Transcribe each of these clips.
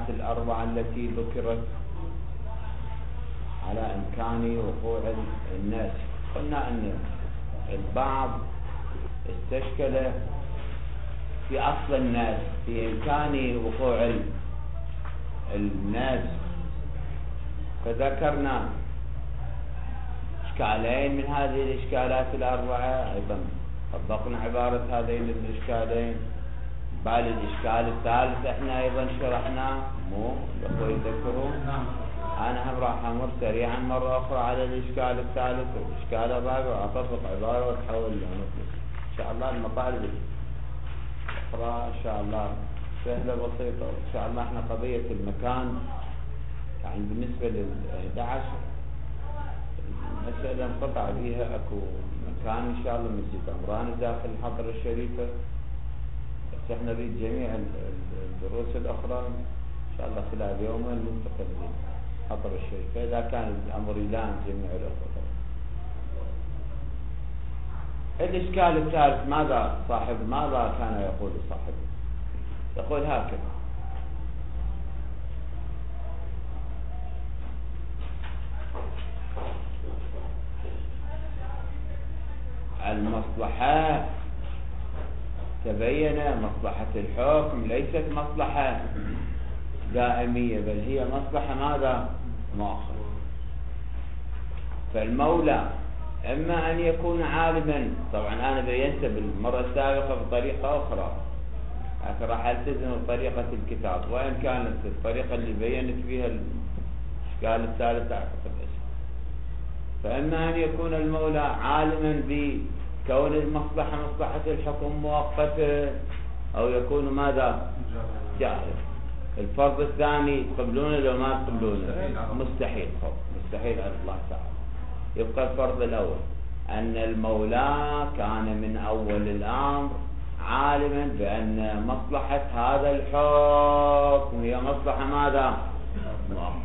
الأربعة التي ذكرت على إمكان وقوع الناس. قلنا أن البعض استشكل في أصل الناس، في إمكان وقوع الناس، فذكرنا إشكالين من هذه الإشكالات الأربعة، أيضا طبقنا عبارة هذين الإشكالين. بعد الإشكال الثالث احنا أيضا شرحناه، مو الأخوة يذكرون؟ أنا هم راح أمر سريعا مرة أخرى على الإشكال الثالث والإشكال الرابع، وأطبق عبارة وتحول لنطلق إن شاء الله. المطالب الأخرى إن شاء الله سهلة بسيطة إن شاء الله. احنا قضية المكان يعني بالنسبة لل11 المسألة انقطع بها، أكو مكان إن شاء الله مسجد عمران داخل الحضرة الشريفة، بس احنا نريد جميع الدروس الأخرى إن شاء الله خلال يومين ننتقل للحضرة الشريفة إذا كان الأمر يلام جميع الأخرى. الإشكال الثالث ماذا كان يقول صاحبه؟ يقول هكذا: المصلحة تبين مصلحة الحكم ليست مصلحة دائمية، بل هي مصلحة ماذا؟ مؤخرة. فالمولى إما أن يكون عالما، طبعا أنا بينت بالمرة السابقة بطريقة أخرى لكن راح ألتزم بطريقة الكتاب، وإن كانت الطريقة اللي بينت فيها الإشكال الثالث أعتقد فإما أن يكون المولى عالما بكون المصلحة مصلحة الحكم مؤقتة، أو يكون ماذا؟ جاهل. الفرض الثاني تقبلونه لو ما تقبلونه؟ مستحيل، مستحيل على الله تعالى. يبقى الفرض الأول أن المولى كان من أول الأمر عالما بأن مصلحة هذا الحكم هي مصلحة ماذا؟ مؤقتة.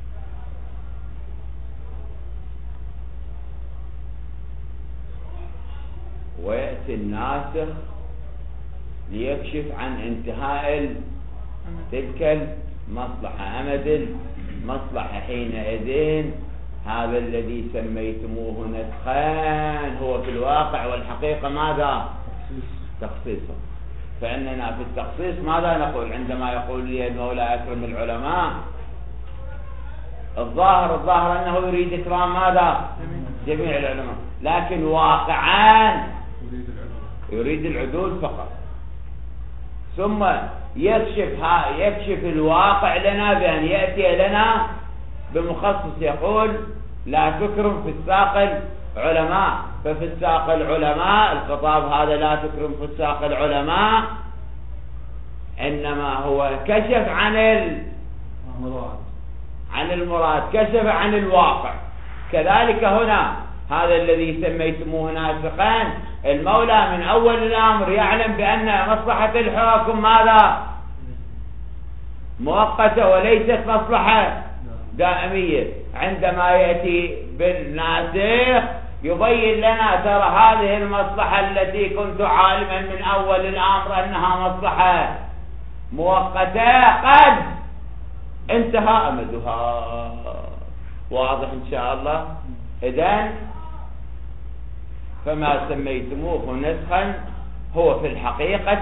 ويأتي الناسخ ليكشف عن انتهاء تلك المصلحة، أمد المصلحة. حينئذ هذا الذي سميتموه نسخان هو في الواقع والحقيقة ماذا؟ تخصيصا. فإننا في التخصيص ماذا نقول عندما يقول لي المولى أكرم العلماء؟ الظاهر أنه يريد إكرام ماذا؟ جميع العلماء، لكن واقعا يريد العدول فقط. ثم يكشف الواقع لنا بأن يأتي لنا بمخصص يقول لا تكرم في الساق العلماء. ففي الساق العلماء الخطاب هذا لا تكرم في الساق العلماء إنما هو كشف عن المراد، كشف عن الواقع. كذلك هنا هذا الذي سميتموه ناسخان، المولى من أول الأمر يعلم بأن مصلحة الحكم ماذا؟ مؤقتة وليست مصلحة دائمية. عندما يأتي بالناسخ يبين لنا ترى هذه المصلحة التي كنت عالما من أول الأمر أنها مصلحة مؤقتة قد انتهى أمدها. واضح إن شاء الله؟ إذن فما سميتموه نسخا هو في الحقيقة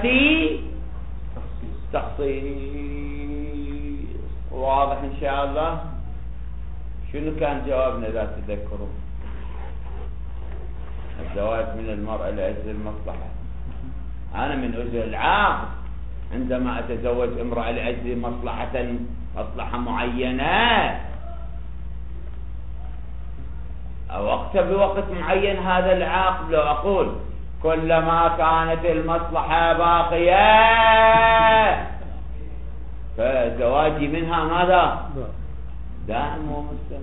تخصيص. واضح إن شاء الله؟ شنو كان جوابنا إذا تذكرون؟ الزواج من المرأة لأجل المصلحة. أنا من أجل العقد عندما أتزوج امرأة لأجل مصلحة معينة أو أكتب بوقت معين هذا العقد، لو أقول كلما كانت المصلحة باقية فزواجي منها ماذا؟ دائم ومستمر.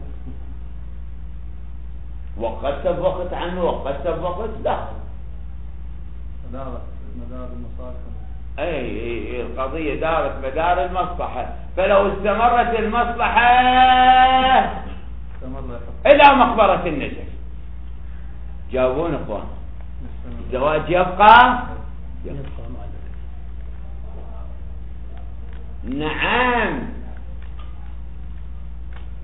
وقت بوقت عنه وقت بوقت لا. مدار المصالح. أي القضية دارت مدار المصلحة، فلو استمرت المصلحة إلى مقبرة النجف. جاوبون إخوان، الزواج يبقى نعم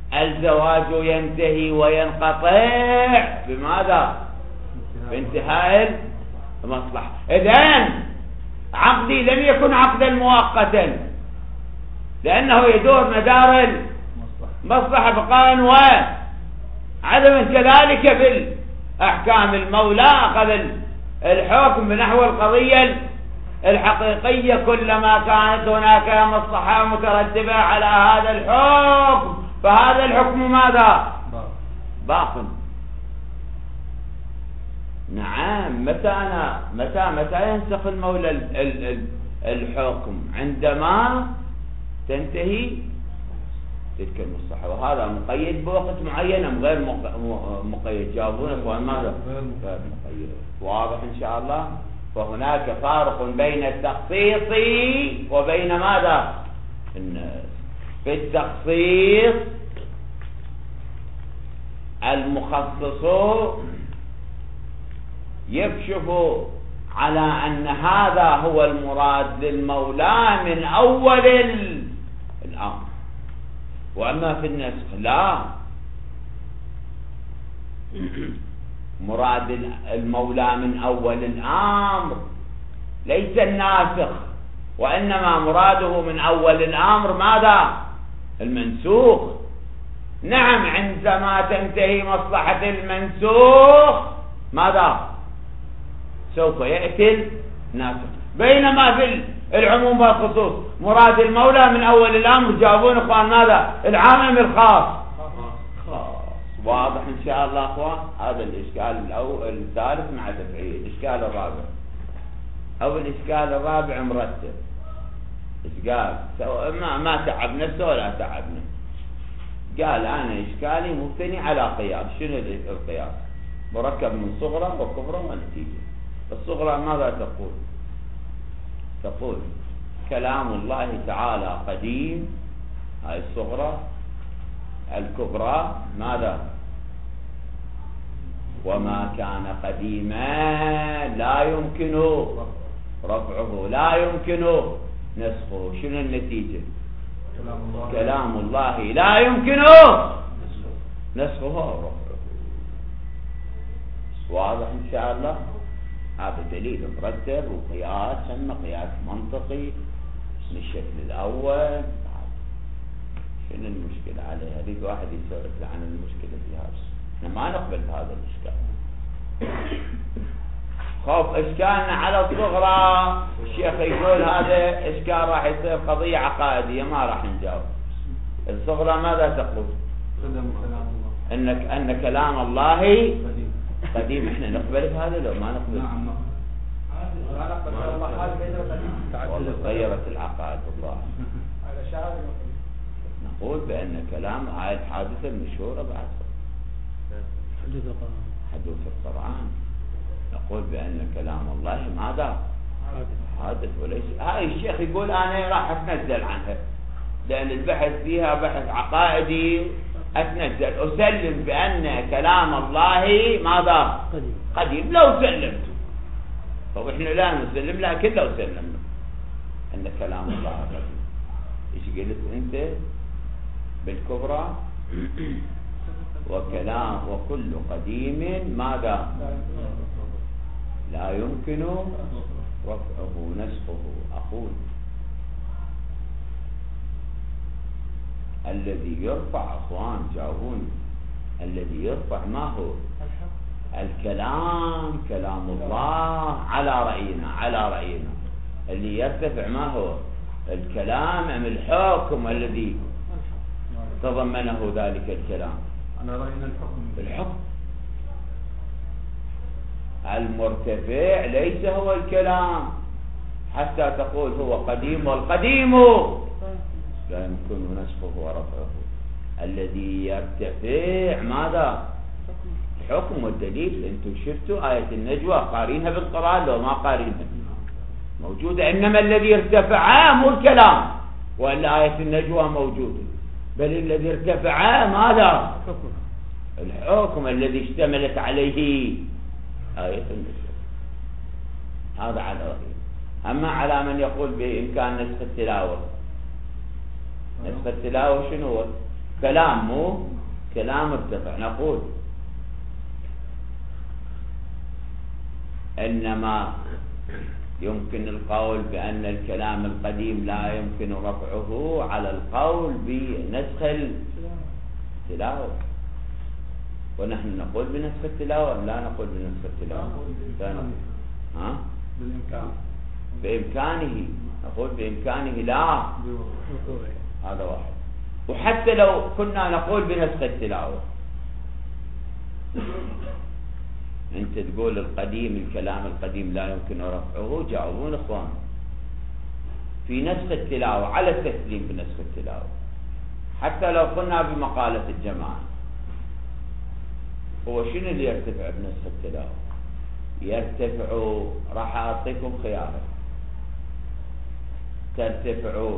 الزواج ينتهي وينقطع بماذا؟ بانتهاء المصلحة. إذن عقدي لم يكن عقدا مؤقتا، لأنه يدور مدار المصلحة بقاء وعدما. كذلك في الأحكام المولى أخذ الحكم بنحو القضية الحقيقية، كلما كانت هناك مصلحة مترتبة على هذا الحكم فهذا الحكم ماذا؟ باق. نعم. متى ينسخ المولى الحكم؟ عندما تنتهي تلك المصلحة، وهذا مقيد بوقت معين أم غير مقيد؟ جاوبونا اخوان. ماذا؟ غير مقيد. واضح ان شاء الله. فهناك فارق بين التخصيص وبين ماذا؟ النسخ. في التخصيص المخصص يكشف على أن هذا هو المراد للمولى من أول الأمر، وأما في النسخ لا، مراد المولى من أول الأمر ليس الناسخ، وإنما مراده من أول الأمر ماذا؟ المنسوخ. نعم. عندما تنتهي مصلحة المنسوخ ماذا؟ سوف يأتي الناسخ. بينما في العموم والخصوص مراد المولى من أول الأمر. جاوبون اخوان ماذا؟ العام ام الخاص؟ خاص. واضح ان شاء الله اخوان. هذا الاشكال الثالث مع تفعيل. الاشكال الرابع او الاشكال الرابع مرتب. اشكال ما تعب نفسه ولا تعبنا. قال انا اشكالي مبتني على قياس. شنو القياس؟ مركب من صغرى وكبرى ونتيجه. الصغرى ماذا تقول؟ تقول كلام الله تعالى قديم، هاي الصغرى. الكبرى ماذا؟ وما كان قديما لا يمكن رفعه، لا يمكن نسخه. شنو النتيجة؟ كلام الله لا يمكن نسخه ورفعه. واضح ان شاء الله. هذا دليل مرتب وقياس، سمى قياس منطقي من الشكل الأول. شنو المشكلة عليها؟ هذيك واحد يسولف عن المشكلة في هذا. احنا ما نقبل بهذا الإشكال. خوف إشكالنا على الصغرى. الشيخ يقول هذا إشكال راح يصير قضية عقائدية، ما راح نجاوب. الصغرى ماذا تقول؟ أن كلام الله قديم. احنا نقبل بهذا لو ما نقبل؟ نعم. والله غيرت العقائد الله. نقول بأن كلام هاي الحادثة المشهورة بعد حدوث القرآن. نقول بأن كلام الله ماذا؟ حادث وليس. هاي الشيخ يقول أنا راح أتنزل عنها لأن البحث فيها بحث عقائدي. أتنزل أسلم بأن كلام الله ماذا؟ قديم. لو سلمت. طب إحنا لا نسلم، لكن لو سلمنا أن كلام الله قديم. إيش قلت أنت؟ بالكبرى وكلام وكل قديم ماذا؟ لا يمكن رفعه نسخه. أقول الذي يرفع، أخوان جاوبوني، الذي يرفع ما هو؟ الكلام، كلام الله على رأينا. اللي يرتفع ما هو؟ الكلام أم الحكم الذي تضمنه ذلك الكلام؟ على رأينا الحكم. المرتفع ليس هو الكلام حتى تقول هو قديم، والقديم لا يمكن نسخه ورفعه. الذي يرتفع ماذا؟ الحكم والدليل. انتم شفتوا آية النجوى قارينها بالقرآن لو ما قارينها؟ موجودة. إنما الذي ارتفع مو الكلام، وإلا آية النجوى موجودة، بل الذي ارتفع ماذا؟ الحكم الذي اشتملت عليه آية النجوى. هذا على رأيه. أما على من يقول بإمكان نسخ التلاوة، نسخ التلاوة شنو هو؟ كلام مو كلام ارتفع. نقول إنما يمكن القول بأن الكلام القديم لا يمكن رفعه على القول بنسخ التلاوة، ونحن نقول بنسخ التلاوة، لا نقول بنسخ التلاوة. ها؟ بإمكانه، نقول بإمكانه لا، هذا واحد. وحتى لو كنا نقول بنسخ التلاوة، انت تقول القديم، الكلام القديم لا يمكن رفعه، جاوبون اخوان في نسخ التلاوة على التسليم بنسخ التلاوة. حتى لو قلنا بمقالة الجماعة، هو شنو اللي يرتفع بنسخ التلاوة؟ يرتفع، راح اعطيكم خيارات، ترتفع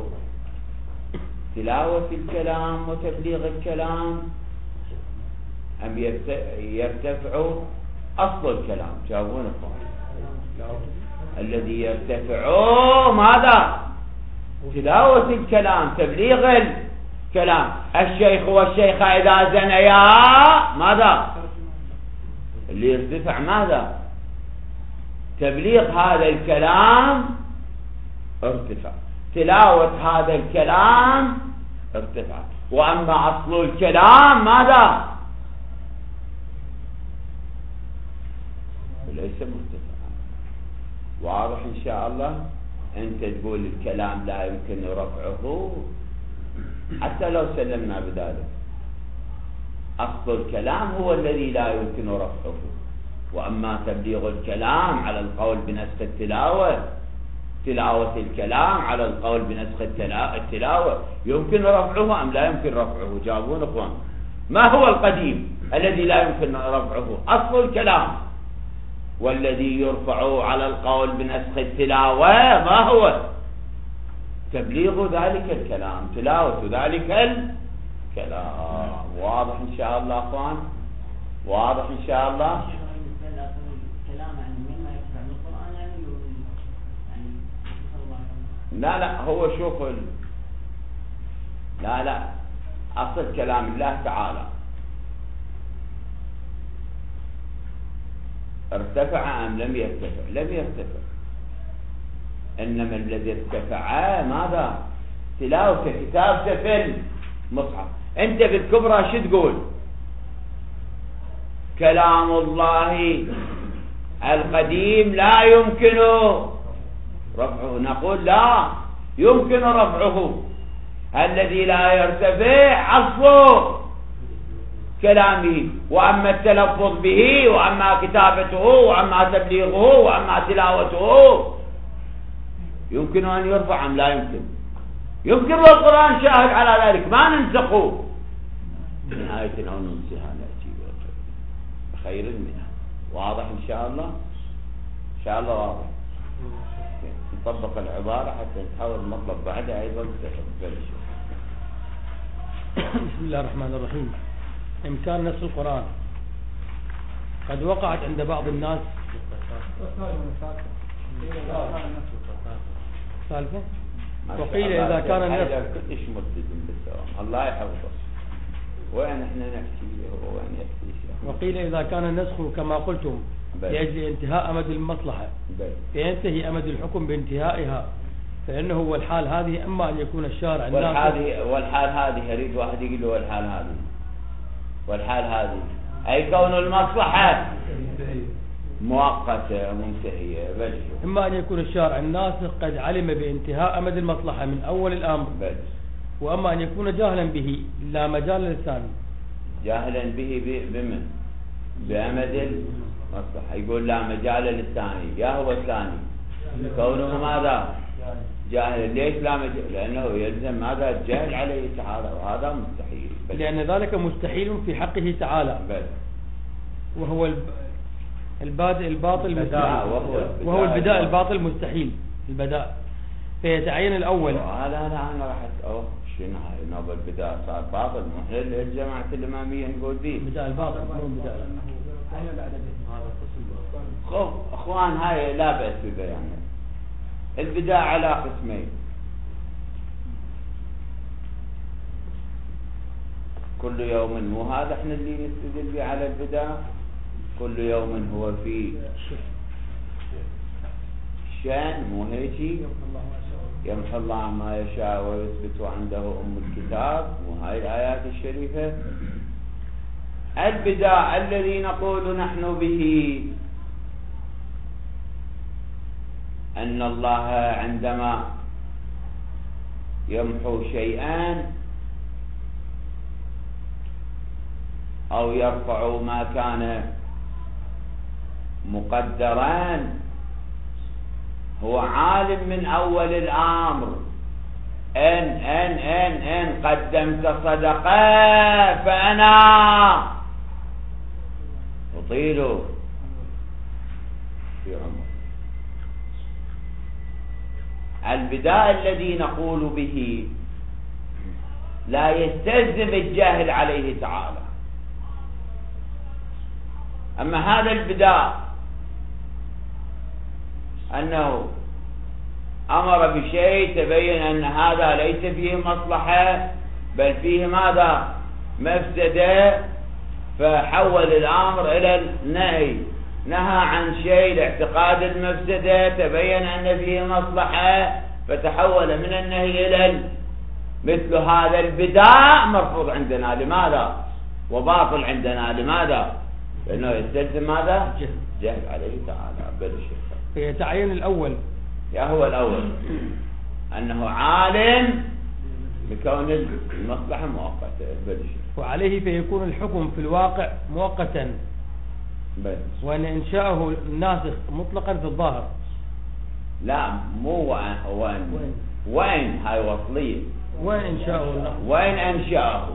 تلاوة الكلام وتبليغ الكلام، أم يرتفع أصل الكلام؟ جاوبون اخوان. الذي يرتفع ماذا؟ تلاوة الكلام، تبليغ الكلام. الشيخ والشيخة إذا زنيا ماذا؟ اللي يرتفع ماذا؟ تبليغ هذا الكلام ارتفع، تلاوة هذا الكلام ارتفع. وأما أصل الكلام ماذا؟ ليس مرتفعا. واضح إن شاء الله؟ أنت تقول الكلام لا يمكن رفعه، حتى لو سلمنا بذلك، أصل الكلام هو الذي لا يمكن رفعه. وأما تبليغ الكلام على القول بنسخ التلاوة، تلاوة الكلام على القول بنسخ التلاوة، يمكن رفعه أم لا يمكن رفعه؟ جاوبون اخوان. ما هو القديم الذي لا يمكن رفعه؟ أصل الكلام. والذي يرفع على القول بنسخ التلاوة ما هو؟ تبليغ ذلك الكلام، تلاوة ذلك الكلام. واضح إن شاء الله اخوان؟ واضح إن شاء الله؟ لا هو شوف لا أصل كلام الله تعالى ارتفع أم لم يرتفع؟ لم يرتفع. إنما الذي ارتفع ماذا؟ تلاوة كتابته في المصحف. أنت بالكبرى شو تقول؟ كلام الله القديم لا يمكن رفعه. نقول لا يمكن رفعه. الذي لا يرتفع أصل كلامه، وأما التلفظ به، وأما كتابته، وأما تبليغه، وأما تلاوته يمكن أن يرفع أم لا يمكن؟ يمكن، والقرآن شاهد على ذلك. ما ننسخه من آية أو ننسها نأتي بخير منها. واضح إن شاء الله؟ إن شاء الله واضح. نطبق العبارة حتى نحاول المطلب بعدها أيضا تفضل. بسم الله الرحمن الرحيم. إمكان نسخ القرآن قد وقعت عند بعض الناس سالفة، وقيل إذا كان النسخ كلش ملتزم بالدوام، الله يحفظه. وين احنا نحكي له وين يحكي. وقيل إذا كان النسخ كما قلتم لأجل انتهاء أمد المصلحة فينتهي أمد الحكم بانتهائها، فإنه والحال هذه إما أن يكون الشارع والحال هذه أريد واحد يقول له والحال هذه أي كون المصلحة مؤقتة منتهية. إما أن يكون الشارع الناسخ قد علم بانتهاء أمد المصلحة من أول الأمر، وأما أن يكون جاهلا به لا مجال للثاني. جاهلا به بمن؟ بأمد المصلحة. يقول لا مجال للثاني. يا هو الثاني كونه ماذا؟ جاهل. ليش لا مجال؟ لأنه يلزم ماذا؟ الجهل عليه تعالى، وهذا مستحيل. لأن ذلك مستحيل في حقه تعالى. وهو البادئ الباطل مستحيل، وهو البداء الباطل مستحيل. البداء فيتعين الأول. لا أنا راح شنو هاي نوب البداء صار باطل؟ مو الجماعة الإمامية نقول به بداء الباطل مو بداء. اخوان هاي لا بأس ببيانه. البداء على قسمين. كل يوم، مو هذا احنا اللي نستدل به على البداء. كل يوم هو في شأن، مو هيك؟ يمحو الله ما يشاء ويثبت عنده أم الكتاب، وهاي الآيات الشريفة. البداء الذي نقول نحن به أن الله عندما يمحو شيئا أو يرفع ما كان مقدرا هو عالم من أول الأمر. إن قدمت صدقة فأنا أطيل في عمر. البداء الذي نقول به لا يستلزم الجاهل عليه تعالى. أما هذا البداء أنه أمر بشيء تبين أن هذا ليس فيه مصلحة بل فيه ماذا؟ مفسدة، فحول الأمر إلى النهي. نهى عن شيء لاعتقاد المفسدة تبين أن فيه مصلحة فتحول من النهي إلى مثل هذا البداء مرفوض عندنا. لماذا؟ وباطل عندنا. لماذا؟ لأنه يستلزم ماذا؟ جهل عليه تعالى. بلش فيتعين الأول، هو الأول أنه عالم بكون المصلحة مؤقتة. بلش وعليه فيكون الحكم في الواقع مؤقتا، وأن إنشاءه الناسخ مطلقا في الظاهر. لا، مو وين هاي وصلية. وين إنشاءه؟ وين أنشاءه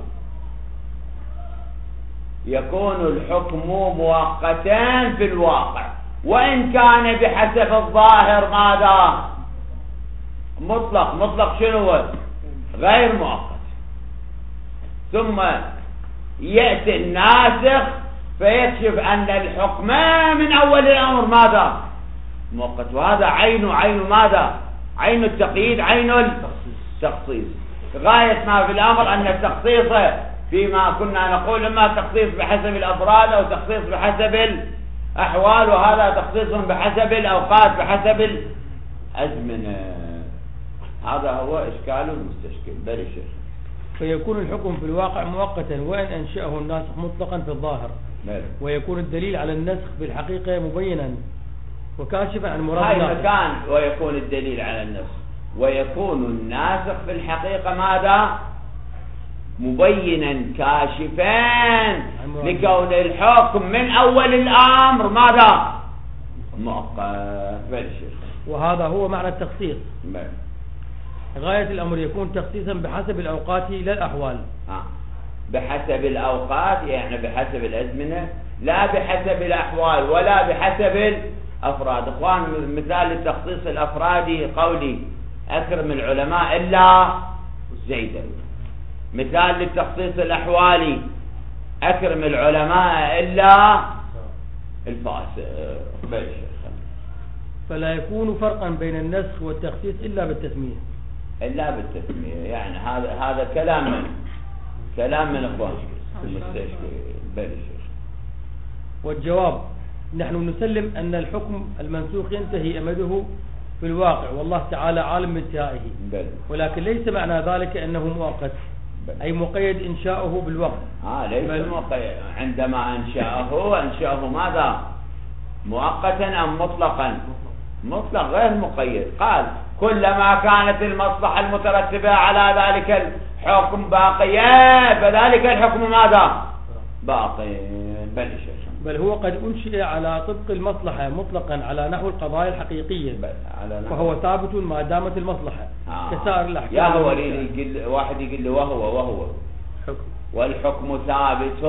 يكون الحكم مؤقتا في الواقع، وإن كان بحسب الظاهر ماذا؟ مطلق. مطلق شنو؟ غير مؤقت. ثم يأتي الناسخ فيكشف أن الحكم من أول الأمر ماذا؟ مؤقت. وهذا عين ماذا؟ عين التقييد، عين التخصيص. غاية ما في الأمر أن التخصيص فيما كنا نقول إما تخصيص بحسب الأفراد أو تخصيص بحسب الأحوال، وهذا تخصيص بحسب الأوقات بحسب الأزمنة. هذا هو إشكال المستشكل. بل الشيخ فيكون الحكم في الواقع مؤقتا وإن أنشأه الناسخ مطلقا في الظاهر. ويكون الدليل على النسخ بالحقيقة مبينا وكاشفا عن مراد هاي مكان. ويكون الدليل على النسخ، ويكون الناسخ في الحقيقة ماذا؟ مبينا كاشفا لكون الحكم من أول الأمر ماذا؟ مؤقت. وهذا هو معنى التخصيص. غاية الأمر يكون تخصيصا بحسب الأوقات لا الأحوال. بحسب الأوقات يعني بحسب الأزمنة، لا بحسب الأحوال ولا بحسب الأفراد. إخوان، مثال للتخصيص الأفرادي قولي أكرم العلماء إلا زيدا. مثال للتخصيص الأحوالي أكرم العلماء إلا الفاسق. فلا يكون فرقا بين النسخ والتخصيص إلا بالتسمية. يعني هذا كلام من إخوان المستشفى. والجواب نحن نسلم أن الحكم المنسوخ ينتهي أمده في الواقع، والله تعالى عالم بانتهائه، ولكن ليس معنى ذلك أنه مؤقت، أي مقيد إنشاؤه بالوقت. ليس مقيد. عندما أنشأه ماذا؟ مؤقتا أم مطلقا؟ مطلق غير مقيد. قال كلما كانت المصلحة المترتبة على ذلك الحكم باقية فذلك الحكم ماذا؟ باقي. بل هو قد أنشئ على طبق المصلحة مطلقا على نحو القضايا الحقيقية، وهو ثابت ما دامت المصلحة كسائر الأحكام. يا هو واحد يقول له وهو حكم. والحكم ثابت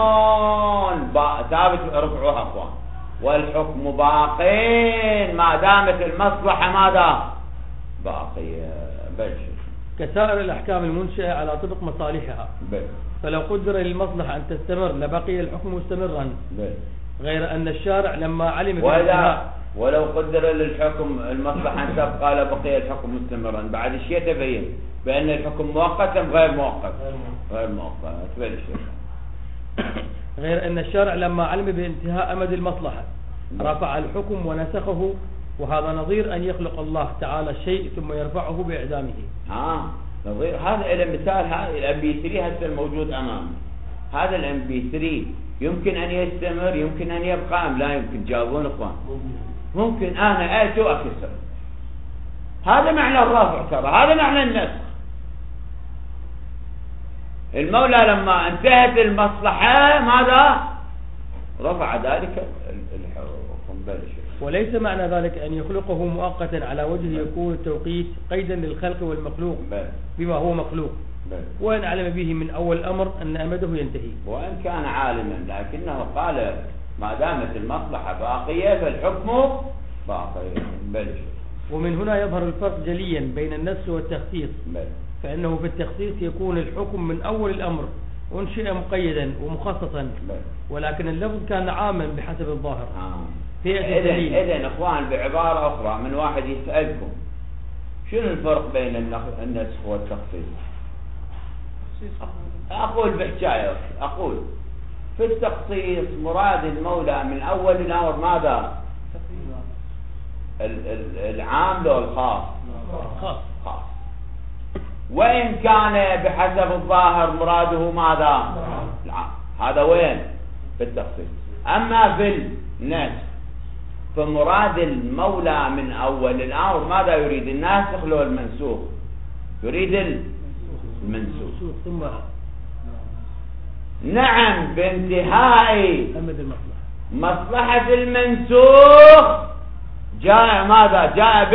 رفعها أخوان، والحكم باق ما دامت المصلحة ماذا؟ باقية. كسائر الأحكام المنشئة على طبق مصالحها. فلو قدر للمصلحة أن تستمر لبقي الحكم مستمرا. غير أن الشارع لما علم ولو قدر للحكم المصلحة أن تبقى لبقي الحكم مستمرا. بعد الشيء تبين بأن الحكم مؤقت أم غير مؤقت؟ غير مؤقت. غير أن الشرع لما علم بانتهاء أمد المصلحة رفع الحكم ونسخه، وهذا نظير أن يخلق الله تعالى الشيء ثم يرفعه بإعدامه. نظير. هذا إلى مثال، هذا الام بي 3 هسه الموجود أمامي. هذا الام بي 3 يمكن أن يستمر، يمكن أن يبقى أم لا يمكن؟ جاوبون إخوان. ممكن أنا آتي وأكسر. هذا معنى الرفع، ترى هذا معنى النسخ. المولى لما انتهت المصلحة ماذا؟ رفع ذلك الحكم. وليس معنى ذلك أن يخلقه مؤقتا على وجه يكون التوقيت قيدا للخلق والمخلوق بما هو مخلوق، وإن علم به من أول الأمر أن أمده ينتهي. وإن كان عالما لكنه قال ما دامت المصلحة باقية فالحكم باقي. ومن هنا يظهر الفرق جليا بين النسخ والتخصيص. فإنه في التخصيص يكون الحكم من أول الأمر أنشئ مقيدا ومخصصا، ولكن اللفظ كان عاما بحسب الظاهر. إذن إخوان بعبارة أخرى، من واحد يسألكم شنو الفرق بين النسخ والتخصيص؟ أقول بحكاية، أقول في التخصيص مراد المولى من أول الأمر ماذا؟ العام لو الخاص؟ خاص. وإن كان بحسب الظاهر مراده ماذا؟ العام. هذا وين؟ في التخصيص. أما في النسخ فمراد المولى من أول الأمر ماذا يريد؟ الناسخ لو المنسوخ؟ يريد المنسوخ. نعم، بانتهاء مصلحة المنسوخ جاء ماذا؟ جاء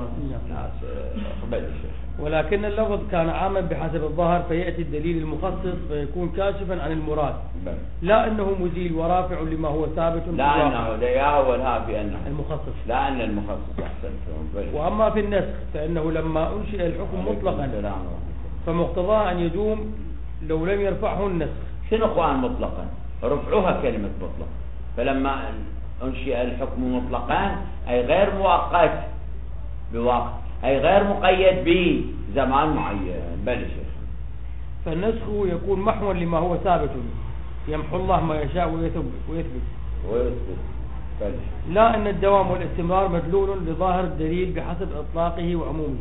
ولكن اللفظ كان عاما بحسب الظاهر فيأتي الدليل المخصص فيكون كاشفا عن المراد، لا أنه مزيل ورافع لما هو ثابت. لا أنه لا في أنه المخصص، لا أن المخصص أحسن. وأما في النسخ فإنه لما أنشئ الحكم مطلقا فمقتضاه أن يدوم لو لم يرفعه النسخ. شنو أخوان مطلقا؟ رفعوها كلمة مطلق. فلما أنشئ الحكم مطلقا أي غير مؤقت بوقت، أي غير مقيد بزمان معين. فالنسخ يكون محوا لما هو ثابت، يمحو الله ما يشاء ويثبت. لا أن الدوام والاستمرار مدلول لظاهر الدليل بحسب إطلاقه وعمومه.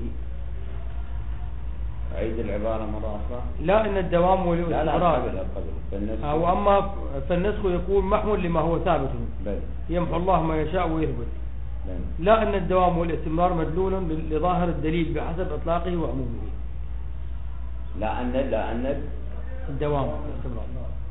أعيد العبارة مرة أخرى. لا أن الدوام والاستمرار وأما فالنسخ يكون محو لما هو ثابت، يمحو الله ما يشاء ويثبت. لا أن الدوام والاستمرار مدلول لظاهر الدليل بحسب إطلاقه وعمومه. لا أن الدوام والاستمرار،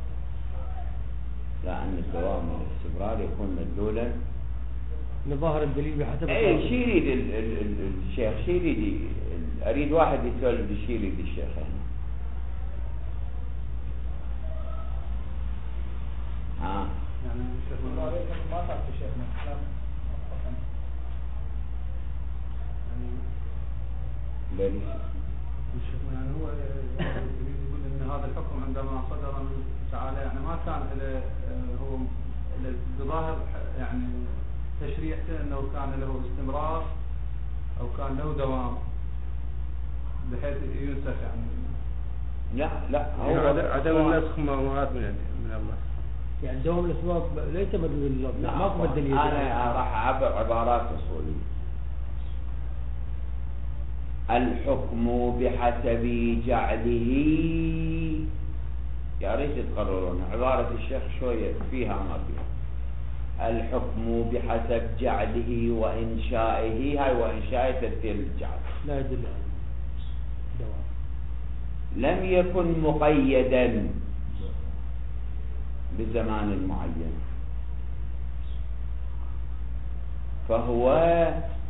لا أن الدوام والاستمرار يكون مدلولا لظاهر الدليل بحسب إطلاقه. أي شيء يريد الشيخ، شيء يريد أريد واحد يسولف الشيء يريد الشيخ هنا. يعني الشيخ ما صار في شيخنا يعني يعني هو يريد يقول ان هذا الحكم عندما صدر من تعالى يعني ما كان هو بظاهر يعني تشريع انه كان له استمرار او كان له دوام بحيث ينسخ يعني. لا هو عدم النسخ مراد من الله. يعني دوام الاسباب ليس مدلول لله، ما هو الدليل. انا راح اعبر عبارات اصوليه. الحكم بحسب جعله، يا ريت تقررون عبارة الشيخ شوية فيها ما فيها. الحكم بحسب جعله وإنشائه، هاي وإنشاء ترتيب الجعل لا يدل على دوام. لم يكن مقيدا بزمان معين، فهو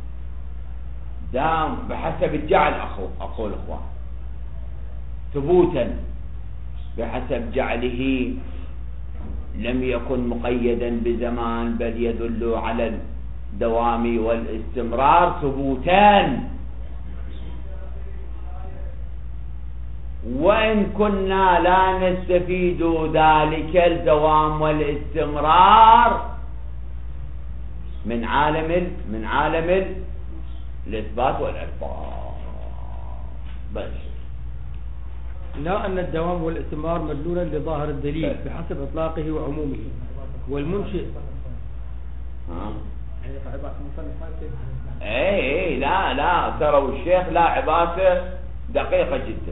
دام بحسب الجعل. أقول إخوان ثبوتا بحسب جعله، لم يكن مقيدا بزمان بل يدل على الدوام والاستمرار ثبوتان. وإن كنا لا نستفيد ذلك الدوام والاستمرار من عالم الإثبات والإثبات بس. لا أن الدوام والاستمرار مدلولا لظاهر الدليل بحسب إطلاقه وعمومه. والمنشئ اي لا ترى الشيخ لا عبارته دقيقة جدا.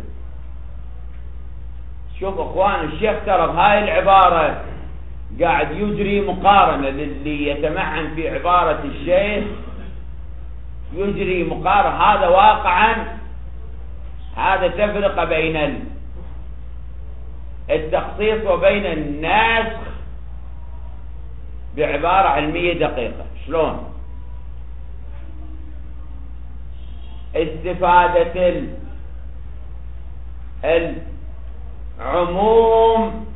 شوف اخوان الشيخ ترى بهاي العبارة قاعد يجري مقارنة للي يتمعن في عبارة الشيخ، يجري مقارنة. هذا واقعا هذا تفرق بين التخصيص وبين النسخ بعبارة علمية دقيقة. شلون؟ استفادة العموم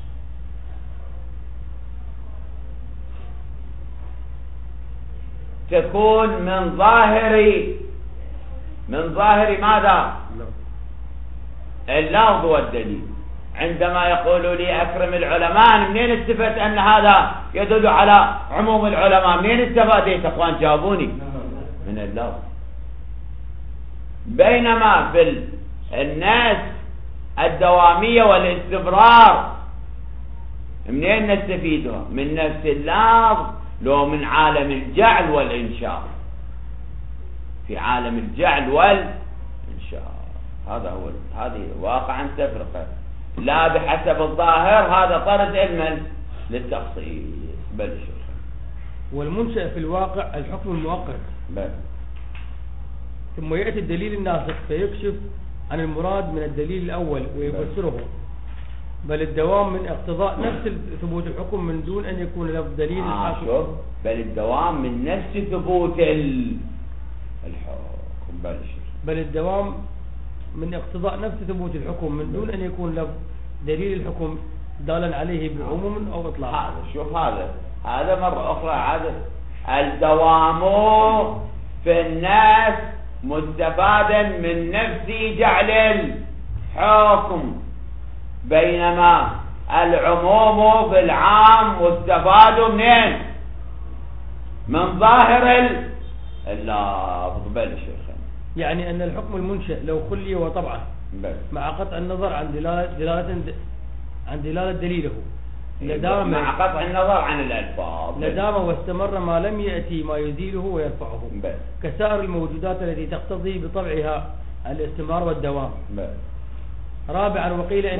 تكون من ظاهر ماذا؟ اللفظ والدليل. عندما يقولوا لي أكرم العلماء، منين استفدت أن هذا يدل على عموم العلماء؟ منين استفادت أخوان؟ جابوني من اللفظ. بينما في الناس الدوامية والاستمرار منين نستفيدها؟ من نفس اللفظ، لو من عالم الجعل والإنشاء. في عالم الجعل والإنشاء هذا هو، هذه واقعا تفرقه لا بحسب الظاهر. هذا طرد علما للتخصيص. بل شيخ. والمنشأ في الواقع الحكم المؤقت. بل. ثم يأتي الدليل الناسخ فيكشف عن المراد من الدليل الأول ويفسره. بل الدوام من اقتضاء نفس ثبوت الحكم من دون أن يكون له دليل الحاكم. شوف، بل الدوام من نفس ثبوت الحكم. بل الدوام من اقتضاء نفس ثبوت الحكم من دون أن يكون له دليل الحكم دالا عليه بعموم أو إطلاق. هذا شوف، هذا مرة أخرى هذا الدوام في الناس مستفادا من نفس جعل الحكم، بينما العموم في العام مستفاد منين؟ من ظاهر اللفظ. بل شيخ. يعني أن الحكم المنشأ لو خلي وطبعه مع قطع النظر عن دلالة دليله مع قطع النظر عن الألفاظ لدام واستمر ما لم يأتي ما يزيله ويرفعه كسائر الموجودات التي تقتضي بطبعها الاستمرار والدوام. رابعا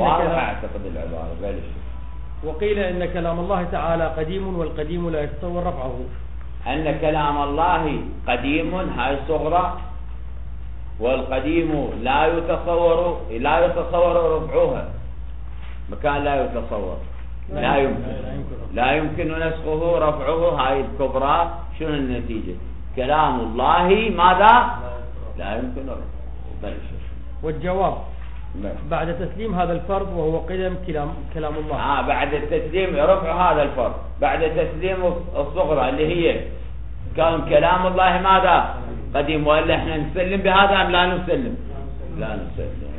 وقيل إن كلام الله تعالى قديم والقديم لا يتصور رفعه. أن كلام الله قديم هاي صغرى، والقديم لا يتصور رفعها. مكان لا يتصور لا يمكن نسخه رفعه. هاي الكبرى. شنو النتيجة؟ كلام الله ماذا؟ لا يمكن رفعه. والجواب بعد تسليم هذا الفرض وهو قدم كلام الله. بعد تسليم رفع هذا الفرض، بعد تسليم الصغرى اللي هي كان كلام الله ماذا؟ قديم. وإلا احنا نسلم بهذا أم لا نسلم؟ لا نسلم.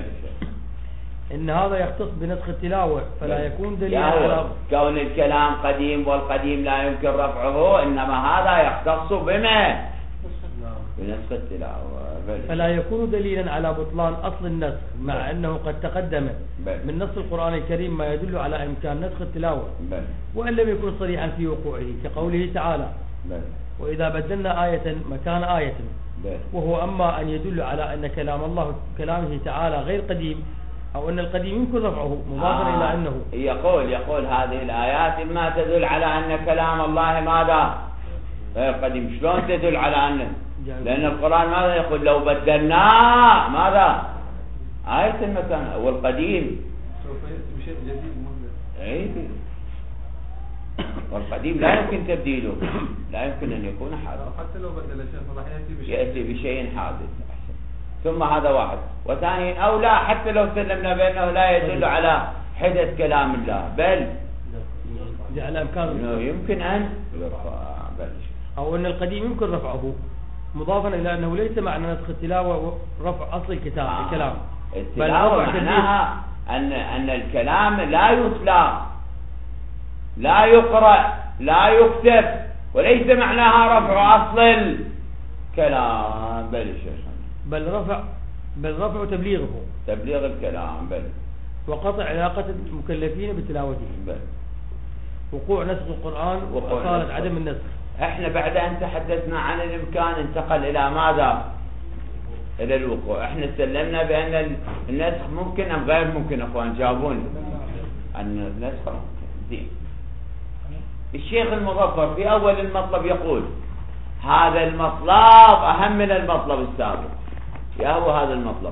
إن هذا يختص بنسخ التلاوة فلا يكون دليل على كون الكلام قديم والقديم لا يمكن رفعه، إنما هذا يختص بما؟ بنسخ التلاوة. فلا يكون دليلا على بطلان أصل النسخ، مع أنه قد تقدم من نص القرآن الكريم ما يدل على إمكان نسخ التلاوة وإن لم يكن صريحا في وقوعه، كقوله تعالى وإذا بدلنا آية مكان آية. وهو أما أن يدل على أن كلامه تعالى غير قديم أو أن القديم يمكن رفعه مضافا إلى أنه يقول هذه الآيات ما تدل على أن كلام الله ماذا؟ غير قديم. شلون تدل على أنه؟ لأن القرآن ماذا يقول؟ لو بدلناه ماذا؟ آية المكان والقديم سوف يأتي بشيء جديد. والقديم لا يمكن تبديله، لا يمكن أن يكون حادث. حتى لو بدل شيء راح يأتي بشيء حادث. ثم هذا واحد. وثانيا أو لا، حتى لو سلمنا بأنه لا يدل على حدث كلام الله، بل جعل أمكانه يمكن أن يرفع. أو أن القديم يمكن رفعه مضافا إلى أنه ليس معنى نسخ التلاوة رفع أصل الكلام. التلاوة معناها أن الكلام لا يتلى لا يقرأ لا يكتب وليس معناها رفع أصل الكلام، بل شيخنا، بل رفع تبليغه، تبليغ الكلام، بل وقطع علاقة المكلفين بتلاوته، بل وقوع نسخ القرآن وأصالة عدم النسخ. احنا بعد أن تحدثنا عن الإمكان انتقل إلى ماذا؟ إلى الوقوع. احنا سلمنا بأن النسخ ممكن أم غير ممكن؟ أخوان جاوبوني. أن النسخ ممكن. زين. الشيخ المظفر في أول المطلب يقول هذا المطلب أهم من المطلب السابق. يا هو هذا المطلب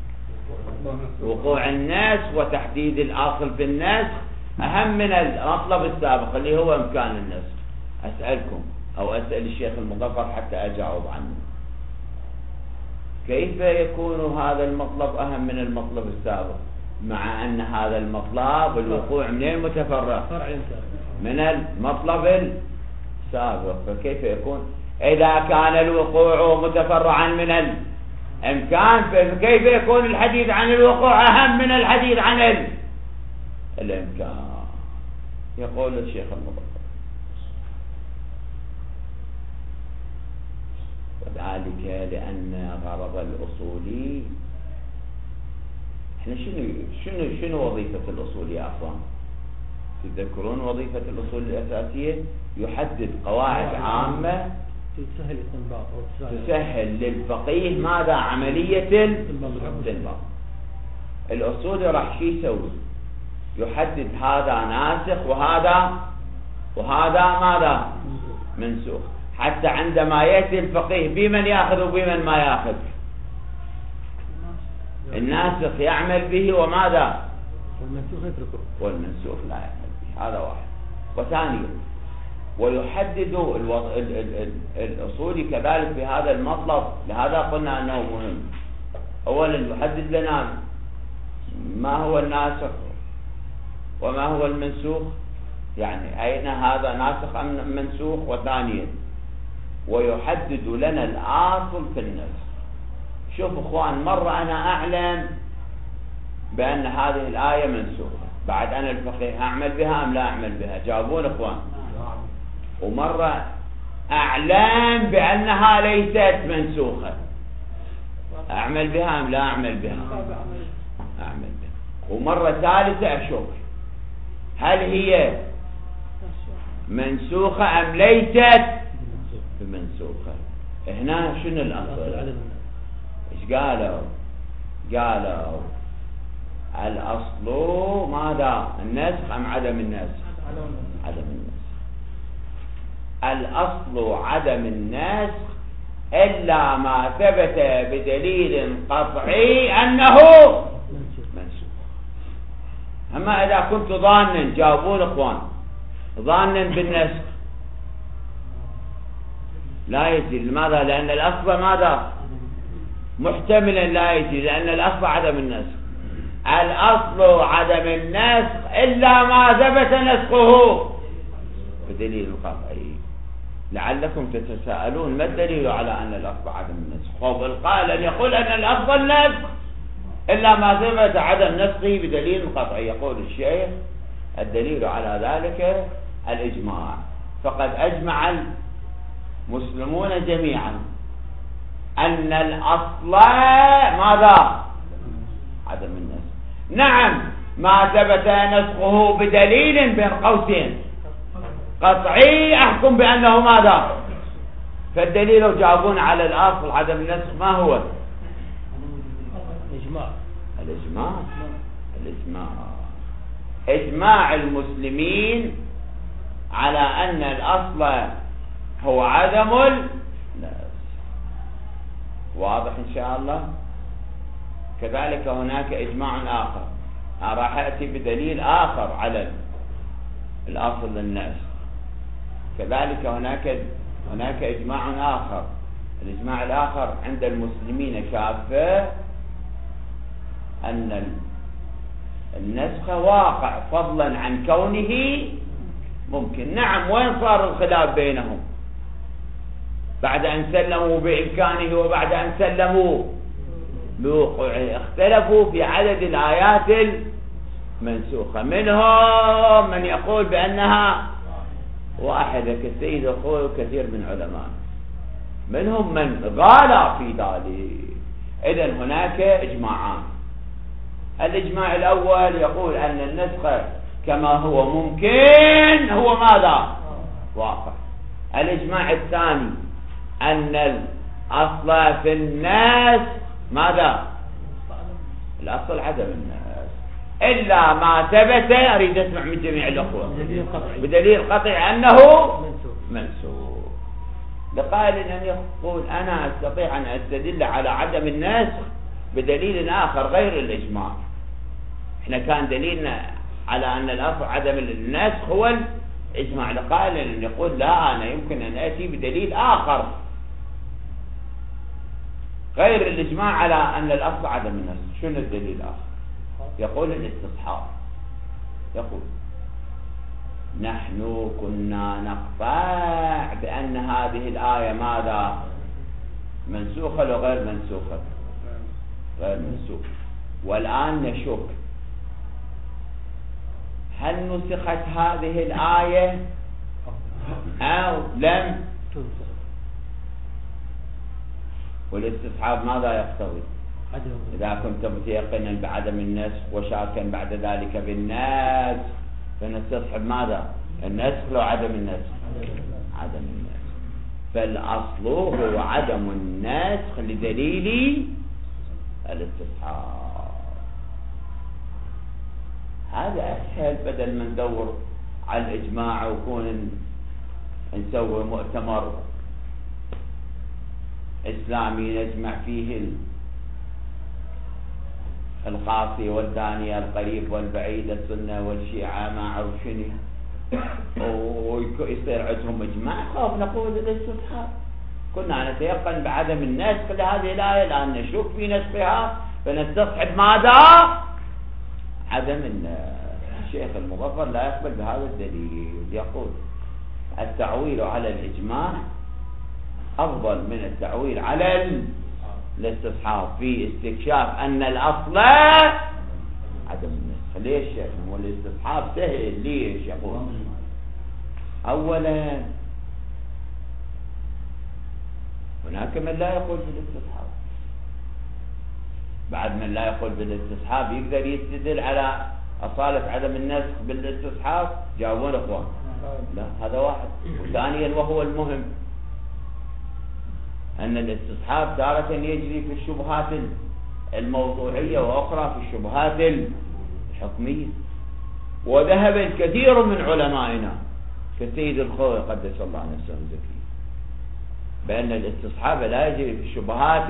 وقوع النسخ وتحديد الأصل في النسخ أهم من المطلب السابق اللي هو إمكان النسخ. أسألكم أو أسأل الشيخ المظفر حتى أجاوب عنه، كيف يكون هذا المطلب أهم من المطلب السابق مع أن هذا المطلب الوقوع منين متفرع؟ من المطلب السابق. فكيف يكون إذا كان الوقوع متفرعا من الإمكان، فكيف يكون الحديث عن الوقوع أهم من الحديث عن الإمكان؟ يقول الشيخ المظفر وذلك لأن غرض الأصولي، احنا شنو وظيفة الأصول يا أخوان؟ تذكرون وظيفة الأصول الأساسية؟ يحدد قواعد عامة تسهل الاستنباط أو تسهل للفقيه ماذا؟ عملية الاستنباط. الأصول راح شو يسوي؟ يحدد هذا ناسخ وهذا ماذا؟ منسوخ، حتى عندما يأتي الفقيه بمن يأخذ وبمن ما يأخذ. الناسخ يعمل به وماذا؟ والمنسوخ يتركه، والمنسوخ لا يعمل به. هذا واحد. وثانيا ويحدد الأصولي كذلك في هذا المطلب، لهذا قلنا أنه مهم. أولا يحدد لنا ما هو الناسخ وما هو المنسوخ، يعني أين هذا ناسخ أم منسوخ. وثانيا ويحدد لنا الأصل في النسخ. شوف اخوان، مرة انا اعلم بان هذه الآية منسوخة، بعد انا الفقيه اعمل بها ام لا اعمل بها؟ جاوبون اخوان. ومرة اعلم بانها ليست منسوخة، اعمل بها ام لا اعمل بها؟ اعمل بها. ومرة ثالثة اشك هل هي منسوخة ام ليست بمنسوخة. هنا شنو الاصل؟ ايش قالوا الاصل ماذا؟ النسخ ام عدم النسخ؟ عدم النسخ. الاصل عدم النسخ الا ما ثبت بدليل قطعي انه منسوخ. اما اذا كنت ظانا، جاوبون اخوان، ظانا بالنسخ لا يجي. لماذا؟ لان الاصل ماذا؟ محتملا لا يجي، لأن الأصل عدم النسخ. الأصل عدم النسخ إلا ما ثبت نسخه بدليل قطعي. لعلكم تتساءلون ما الدليل على أن الأصل عدم النسخ؟ خوف القائل أن يقول أن الأصل نسخ إلا ما ثبت عدم نسخه بدليل قطعي. يقول الشيخ الدليل على ذلك الإجماع، فقد أجمع المسلمون جميعا أن الأصل ماذا؟ عدم النسخ. نعم، ما ثبت نسخه بدليل بين قوسين قطعي أحكم بأنه ماذا؟ فالدليل لو جاوبون على الأصل عدم النسخ ما هو؟ الإجماع. إجماع المسلمين على أن الأصل هو عدم النسخ. واضح إن شاء الله؟ كذلك هناك إجماع آخر، راح أتي بدليل آخر على الأصل النسخ. كذلك هناك إجماع آخر. الإجماع الآخر عند المسلمين كافة أن النسخ واقع فضلا عن كونه ممكن. نعم، وين صار الخلاف بينهم؟ بعد أن سلموا بإمكانه وبعد أن سلموا بوقوعه. اختلفوا في عدد الآيات المنسوخة. منهم من يقول بأنها واحد كالسيد الخوي وكثير من علماء منهم من غالى في ذلك. إذن هناك إجماعان. الإجماع الأول يقول أن النسخ كما هو ممكن هو ماذا؟ واقع. الإجماع الثاني أن الأصل في الناس ماذا؟ الأصل عدم الناس إلا ما ثبت. أريد أسمع من جميع الأخوة بدليل قطعي أنه منسوخ. لقائل أن يقول أنا أستطيع أن أستدل على عدم النسخ بدليل آخر غير الإجماع. إحنا كان دليلنا على أن الأصل عدم النسخ هو الإجماع. لقائل أن يقول لا، أنا يمكن أن أتي بدليل آخر غير الإجماع على أن الأصل عدم النسخ. شنو الدليل الآخر؟ يقول الاستصحاب. يقول نحن كنا نقطع بأن هذه الآية ماذا؟ منسوخة أو غير منسوخة؟ غير منسوخة. والآن نشك هل نسخت هذه الآية أو لم تنسخ. والاستصحاب ماذا يقتضي؟ إذا كنت متيقنا بعدم النسخ وشاكا بعد ذلك بالنسخ فنستصحب ماذا؟ النسخ لو عدم النسخ؟ عدم النسخ. فالأصل هو عدم النسخ لدليل الاستصحاب. هذا أسهل، بدل ما ندور على الإجماع وكون نسوي مؤتمر إسلامي نجمع فيه القاصي والدانية القريب والبعيد السنة والشيعة ما أعرف شنو ويصير عندهم إجماع. خوف نقول الاستصحاب. كنا نتيقن بعدم النسخ لهذه الآية، الآن نشك في نسخها فنستصحب ماذا؟ عدم النسخ. الشيخ المظفر لا يقبل بهذا الدليل. يقول التعويل على الإجماع أفضل من التعويل على الاستصحاب في استكشاف أن الأصل عدم النسخ. ليش؟ هو الاستصحاب سهل. ليش؟ يقول أولا هناك من لا يقول بالاستصحاب. بعد من لا يقول بالاستصحاب يقدر يستدل على أصالة عدم النسخ بالاستصحاب؟ جاوبون أخوان. لا، هذا واحد. وثانيا وهو المهم أن الاستصحاب تارة يجري في الشبهات الموضوعية وأخرى في الشبهات الحكمية. وذهب الكثير من علمائنا كسيد الخوي قدس الله نفسه زكي بأن الاستصحاب لا يجري في الشبهات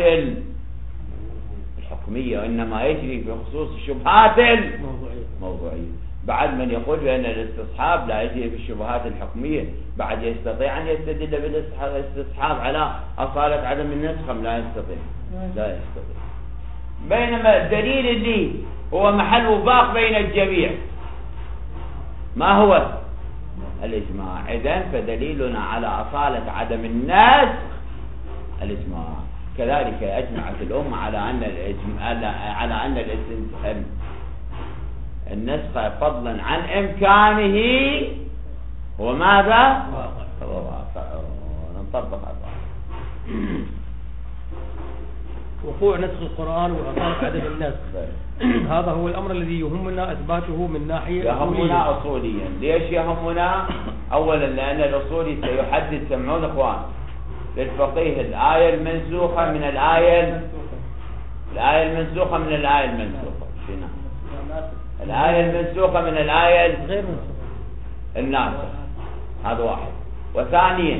الحكمية وإنما يجري في خصوص الشبهات الموضوعية. بعد من يقول بأن الاستصحاب لا يجري في الشبهات الحكمية بعد يستطيع أن يستدل بالاستصحاب على أصالة عدم النسخ؟ لا يستطيع. لا يستطيع. بينما الدليل اللي هو محل وفاق بين الجميع ما هو؟ الإجماع. إذن فدليلنا على أصالة عدم النسخ الإجماع. كذلك أجمعت الأمة على أن النسخ فضلا عن إمكانه وماذا؟ نطبق وقوع نسخ القرآن وأصالة عدم النسخ. هذا هو الأمر الذي يهمنا إثباته من ناحية يهمنا أصوليا. ليش يهمنا؟ أولا لأن الأصولي سيحدد، سمعون إخوان، للفقيه الآية المنسوخة من الآية المنسوخة من الآية المنسوخة. شنو؟ الآية المنسوخة من الآية غير منسوخة الناسخ. هذا واحد. وثانيا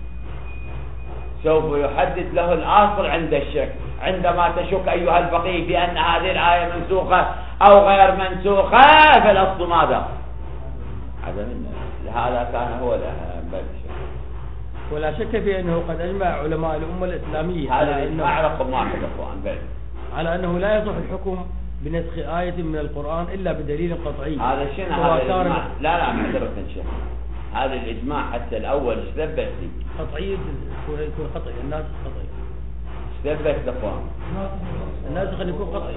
سوف يحدد له الأصل عند الشك. عندما تشك أيها الفقيه بأن هذه الآية منسوخة أو غير منسوخة فالأصل ماذا؟ عدم النسخ. هذا كان هو الأهم. ولا شك في أنه قد أجمع علماء الأمة الإسلامية هذا الإجماع رقم واحد أخوان على أنه لا يصح الحكم بنسخ آية من القرآن إلا بدليل قطعي. هذا شنو هذا الإجماع؟ لا معذرة شيخ، هذا الإجماع حتى الأول ثبت لي قطعي. يكون قطعي. الناسخ قطعي. ثبت لأخوان الناسخ أن يكون قطعي.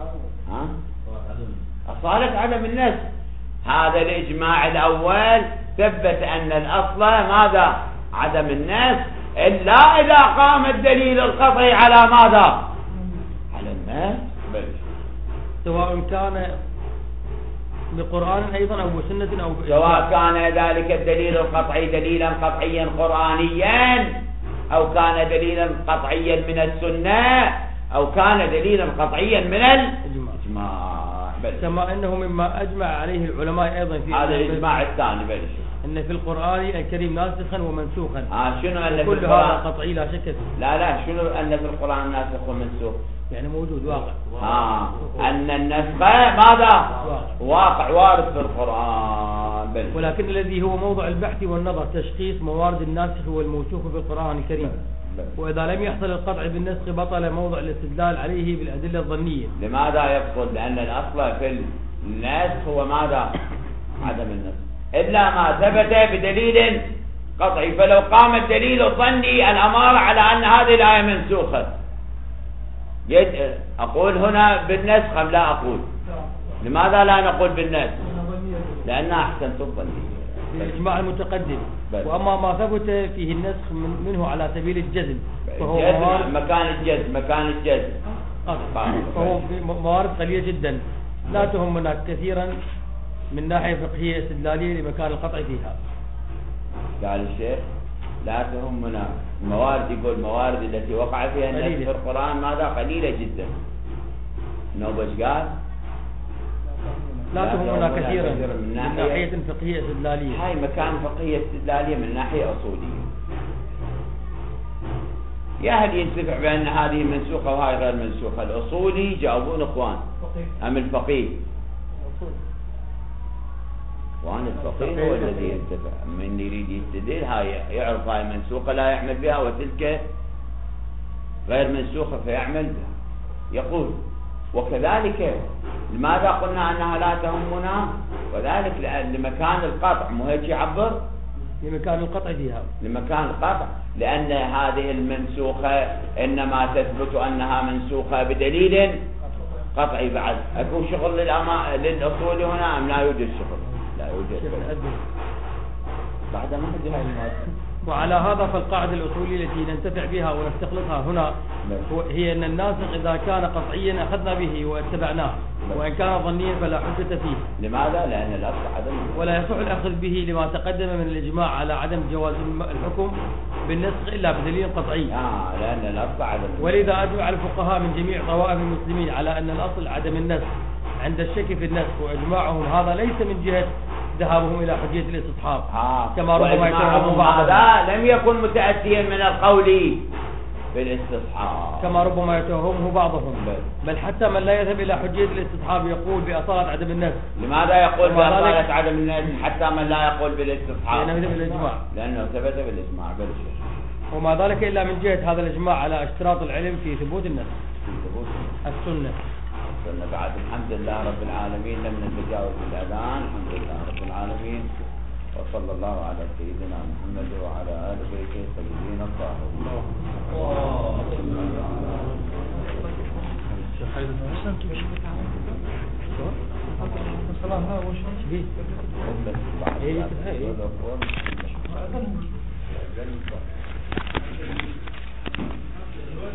أصالة عدم النسخ. هذا الإجماع الأول ثبت أن الأصل ماذا؟ عدم النسخ، إلا إذا قام الدليل القطعي على ماذا؟ على النسخ. سواء كان بقرآن أيضا أو بسنة أو سواء كان ذلك الدليل القطعي دليلا قطعيا قرآنيا، أو كان دليلا قطعيا من السنة، أو كان دليلا قطعيا من الإجماع. كما أنه مما أجمع عليه العلماء أيضا في هذا الإجماع الثاني أن في القرآن الكريم ناسخا ومنسوخا. شنو أن كل هذا قطعي لا شك فيه. لا شنو أن في القرآن ناسخ ومنسوخ؟ يعني موجود واقع. أن النسخ ماذا؟ واقع وارد في القرآن. ولكن الذي هو موضع البحث والنظر تشخيص موارد الناسخ والموثوق في القرآن الكريم. وإذا لم يحصل القطع بالنسخ بطل موضع الاستدلال عليه بالأدلة الظنية. لماذا يبطل؟ لأن الأصل في النسخ هو ماذا؟ عدم النسخ، إلا ما ثبت بدليل قطعي. فلو قام الدليل الظني الأمارة على أن هذه الآية منسوخة، أقول هنا بالنسخ أم لا أقول؟ لماذا لا نقول بالنسخ؟ لأنها أحسن الظنية بالإجماع المتقدم. وأما ما ثبت فيه النسخ منه على سبيل الجزم فهو مكان الجزم فهو موارد قليلة جدا لا تهمنا كثيرا من ناحية فقهية استدلالية لمكان القطع فيها. قال الشيخ لا تهمنا الموارد، يقول الموارد التي وقع فيها النسخ في القرآن ماذا؟ قليلة جدا. نوبش قال لا تهمنا كثيرا من ناحية فقهية استدلالية. هاي مكان فقهية استدلالية من ناحية أصولية. يا هل ينتفع بأن هذه منسوخة وهاي غير منسوخة؟ الأصولي جاوبون إخوان أم الفقيه؟ وأن الفقيه هو الذي ينتفع. من يريد يستدل هاي يعرف هاي منسوخة لا يعمل بها، وتلك غير منسوخة فيعمل بها. يقول وكذلك لماذا قلنا أنها لا تهمنا؟ وذلك لمكان القطع. مو هيك يعبر؟ لمكان القطع فيها، لمكان القطع، لأن هذه المنسوخة إنما تثبت أنها منسوخة بدليل قطعي. بعد أكو شغل للأصول هنا أم لا يوجد شغل؟ لا يوجد شغل. بعد ما هذه المواد. وعلى هذا فالقاعدة الأصولية التي ننتفع بها ونستخلصها هنا هي أن الناسخ إذا كان قطعيا أخذنا به واتبعناه، وإن كان ظنيا فلا حجة فيه. لماذا؟ لأن الأصل عدم، ولا يصح الأخذ به لما تقدم من الإجماع على عدم جواز الحكم بالنسخ إلا بدليل قطعي. لأن الأصل عدم. ولذا أجمع الفقهاء من جميع طوائف المسلمين على أن الأصل عدم النسخ عند الشك في النسخ، وإجماعهم هذا ليس من جهة ذهابهم إلى حجية الاستصحاب كما ربما يتوهم بعضهم. هذا لم يكن متأتيا من القول بالاستصحاب كما ربما يتوهمه بعضهم. بل حتى من لا يذهب إلى حجية الاستصحاب يقول بأصالة عدم النسخ. لماذا يقول بأصالة عدم النسخ حتى من لا يقول بالاستصحاب؟ لأنه ثبت بالإجماع. وما ذلك إلا من جهة هذا الإجماع على اشتراط العلم في ثبوت النسخ. السنة بعد الحمد لله رب العالمين لم نتجاوز الأذان. الحمد لله رب العالمين، وصلى الله على سيدنا محمد وعلى آل بيته الطيبين الطاهرين. الله